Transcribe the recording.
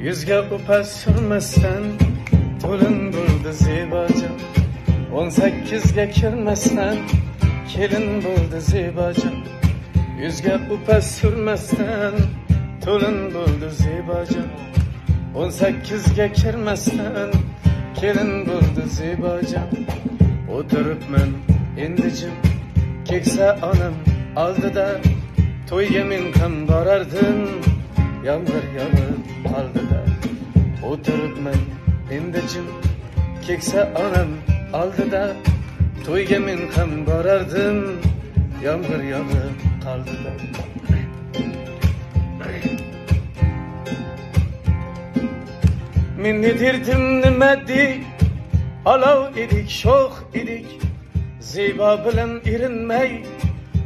Yüzge upa sürmesden to'lin bo'ldi Zebojon. 18ga kirmasdan kelin bo'ldi Zebojon. Yüzge upa sürmesden to'lin bo'ldi Zebojon. 18ga kirmasdan kelin bo'ldi Zebojon. O'tiribman endi jim, keksa onam oldida, to'yga men ham borardim, yomg'ir yog'ib qoldida. O'tiribman endi jim, keksa onam oldida, to'yga men ham borardim, yomg'ir yog'ib qoldida. Men ne derdim nima dey, olov edik, sho'x edik, Zebo bilan erinmay